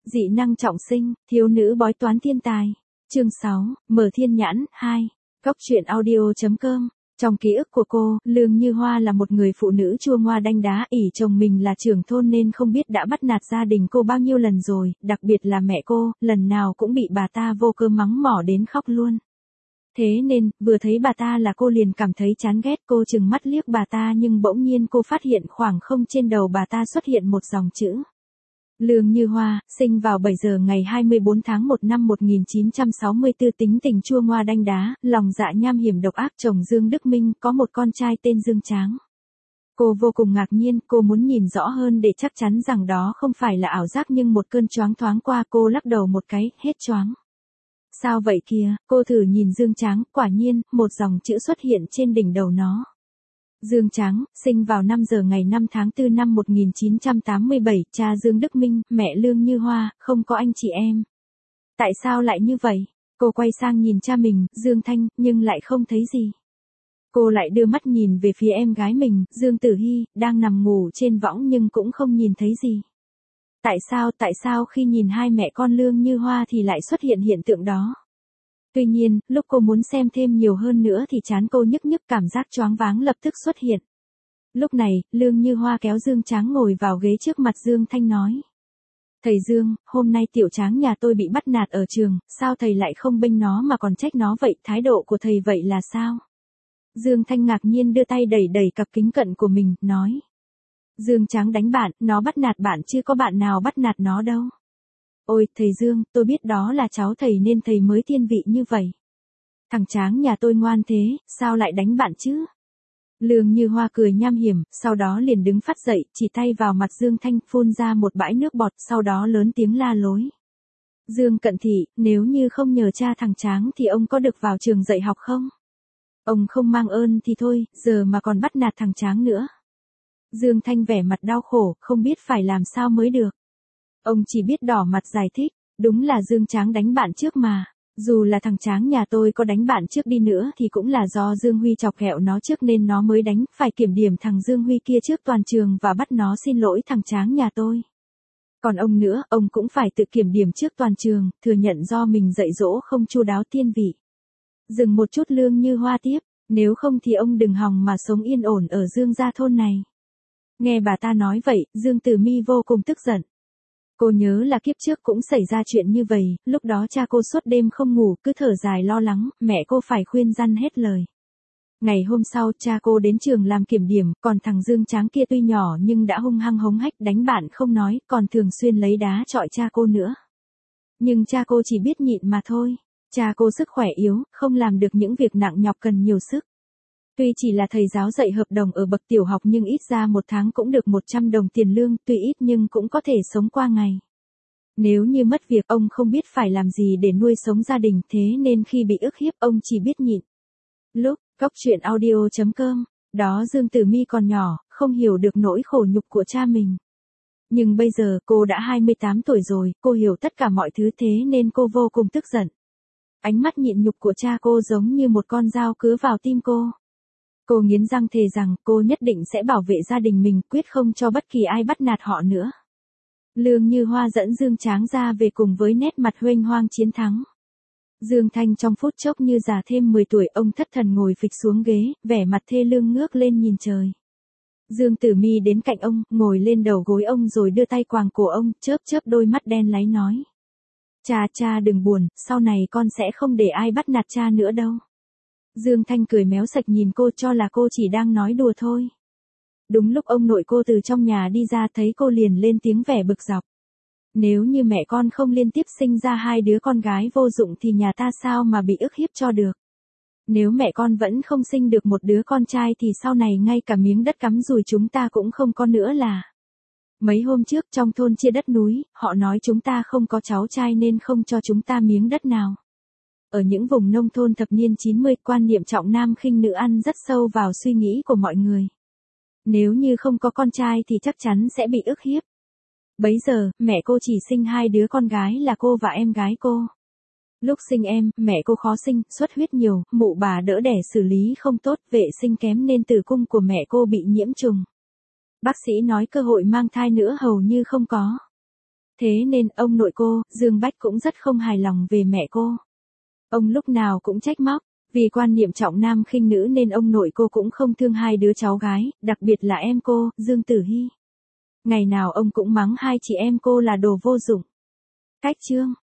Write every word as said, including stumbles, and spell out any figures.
Dị năng trọng sinh, thiếu nữ bói toán thiên tài. Chương sáu, mở thiên nhãn, hai. Góc truyện audio.com. Trong ký ức của cô, Lương Như Hoa là một người phụ nữ chua ngoa đanh đá, ỷ chồng mình là trưởng thôn nên không biết đã bắt nạt gia đình cô bao nhiêu lần rồi, đặc biệt là mẹ cô, lần nào cũng bị bà ta vô cớ mắng mỏ đến khóc luôn. Thế nên, vừa thấy bà ta là cô liền cảm thấy chán ghét, cô chừng mắt liếc bà ta nhưng bỗng nhiên cô phát hiện khoảng không trên đầu bà ta xuất hiện một dòng chữ. Lương Như Hoa, sinh vào bảy giờ ngày hai mươi bốn tháng một năm một nghìn chín trăm sáu mươi tư, tính tình chua ngoa đanh đá, lòng dạ nham hiểm độc ác, chồng Dương Đức Minh, có một con trai tên Dương Tráng. Cô vô cùng ngạc nhiên, cô muốn nhìn rõ hơn để chắc chắn rằng đó không phải là ảo giác nhưng một cơn choáng thoáng qua cô lắc đầu một cái, hết choáng. Sao vậy kìa, cô thử nhìn Dương Tráng, quả nhiên, một dòng chữ xuất hiện trên đỉnh đầu nó. Dương Tráng, sinh vào năm giờ ngày năm tháng tư năm một nghìn chín trăm tám mươi bảy, cha Dương Đức Minh, mẹ Lương Như Hoa, không có anh chị em. Tại sao lại như vậy? Cô quay sang nhìn cha mình, Dương Thanh, nhưng lại không thấy gì. Cô lại đưa mắt nhìn về phía em gái mình, Dương Tử Hy, đang nằm ngủ trên võng nhưng cũng không nhìn thấy gì. Tại sao, tại sao khi nhìn hai mẹ con Lương Như Hoa thì lại xuất hiện hiện tượng đó? Tuy nhiên, lúc cô muốn xem thêm nhiều hơn nữa thì trán cô nhức nhức, cảm giác choáng váng lập tức xuất hiện. Lúc này, Lương Như Hoa kéo Dương Tráng ngồi vào ghế trước mặt Dương Thanh nói. Thầy Dương, hôm nay tiểu Tráng nhà tôi bị bắt nạt ở trường, sao thầy lại không bênh nó mà còn trách nó vậy, thái độ của thầy vậy là sao? Dương Thanh ngạc nhiên đưa tay đẩy đẩy cặp kính cận của mình, nói. Dương Tráng đánh bạn, nó bắt nạt bạn chứ có bạn nào bắt nạt nó đâu. Ôi, thầy Dương, tôi biết đó là cháu thầy nên thầy mới thiên vị như vậy. Thằng Tráng nhà tôi ngoan thế, sao lại đánh bạn chứ? Lương Như Hoa cười nham hiểm, sau đó liền đứng phát dậy, chỉ tay vào mặt Dương Thanh, phun ra một bãi nước bọt, sau đó lớn tiếng la lối. Dương Cận Thị, nếu như không nhờ cha thằng Tráng thì ông có được vào trường dạy học không? Ông không mang ơn thì thôi, giờ mà còn bắt nạt thằng Tráng nữa. Dương Thanh vẻ mặt đau khổ, không biết phải làm sao mới được. Ông chỉ biết đỏ mặt giải thích, đúng là Dương Tráng đánh bạn trước mà, dù là thằng Tráng nhà tôi có đánh bạn trước đi nữa thì cũng là do Dương Huy chọc ghẹo nó trước nên nó mới đánh, phải kiểm điểm thằng Dương Huy kia trước toàn trường và bắt nó xin lỗi thằng Tráng nhà tôi. Còn ông nữa, ông cũng phải tự kiểm điểm trước toàn trường, thừa nhận do mình dạy dỗ không chu đáo thiên vị. Dừng một chút, Lương Như Hoa tiếp, nếu không thì ông đừng hòng mà sống yên ổn ở Dương gia thôn này. Nghe bà ta nói vậy, Dương Tử Mi vô cùng tức giận. Cô nhớ là kiếp trước cũng xảy ra chuyện như vậy, lúc đó cha cô suốt đêm không ngủ, cứ thở dài lo lắng, mẹ cô phải khuyên răn hết lời. Ngày hôm sau, cha cô đến trường làm kiểm điểm, còn thằng Dương Tráng kia tuy nhỏ nhưng đã hung hăng hống hách, đánh bạn không nói, còn thường xuyên lấy đá chọi cha cô nữa. Nhưng cha cô chỉ biết nhịn mà thôi. Cha cô sức khỏe yếu, không làm được những việc nặng nhọc cần nhiều sức. Tuy chỉ là thầy giáo dạy hợp đồng ở bậc tiểu học nhưng ít ra một tháng cũng được một trăm đồng tiền lương, tuy ít nhưng cũng có thể sống qua ngày. Nếu như mất việc, ông không biết phải làm gì để nuôi sống gia đình, thế nên khi bị ức hiếp ông chỉ biết nhịn. Lúc, góc truyện audio.com, đó Dương Tử Mi còn nhỏ, không hiểu được nỗi khổ nhục của cha mình. Nhưng bây giờ cô đã hai mươi tám tuổi rồi, cô hiểu tất cả mọi thứ thế nên cô vô cùng tức giận. Ánh mắt nhịn nhục của cha cô giống như một con dao cứa vào tim cô. Cô nghiến răng thề rằng cô nhất định sẽ bảo vệ gia đình mình, quyết không cho bất kỳ ai bắt nạt họ nữa. Lương Như Hoa dẫn Dương Tráng ra về cùng với nét mặt huênh hoang chiến thắng. Dương Thanh trong phút chốc như già thêm mười tuổi, ông thất thần ngồi phịch xuống ghế, vẻ mặt thê lương ngước lên nhìn trời. Dương Tử Mi đến cạnh ông, ngồi lên đầu gối ông rồi đưa tay quàng cổ ông, chớp chớp đôi mắt đen láy nói. Cha cha đừng buồn, sau này con sẽ không để ai bắt nạt cha nữa đâu. Dương Thanh cười méo sạch nhìn cô cho là cô chỉ đang nói đùa thôi. Đúng lúc ông nội cô từ trong nhà đi ra thấy cô liền lên tiếng vẻ bực dọc. Nếu như mẹ con không liên tiếp sinh ra hai đứa con gái vô dụng thì nhà ta sao mà bị ức hiếp cho được. Nếu mẹ con vẫn không sinh được một đứa con trai thì sau này ngay cả miếng đất cắm rùi chúng ta cũng không có nữa là. Mấy hôm trước trong thôn chia đất núi, họ nói chúng ta không có cháu trai nên không cho chúng ta miếng đất nào. Ở những vùng nông thôn thập niên chín mươi, quan niệm trọng nam khinh nữ ăn rất sâu vào suy nghĩ của mọi người. Nếu như không có con trai thì chắc chắn sẽ bị ức hiếp. Bấy giờ, mẹ cô chỉ sinh hai đứa con gái là cô và em gái cô. Lúc sinh em, mẹ cô khó sinh, xuất huyết nhiều, mụ bà đỡ đẻ xử lý không tốt, vệ sinh kém nên tử cung của mẹ cô bị nhiễm trùng. Bác sĩ nói cơ hội mang thai nữa hầu như không có. Thế nên ông nội cô, Dương Bách cũng rất không hài lòng về mẹ cô. Ông lúc nào cũng trách móc, vì quan niệm trọng nam khinh nữ nên ông nội cô cũng không thương hai đứa cháu gái, đặc biệt là em cô, Dương Tử Hy. Ngày nào ông cũng mắng hai chị em cô là đồ vô dụng. Cách chương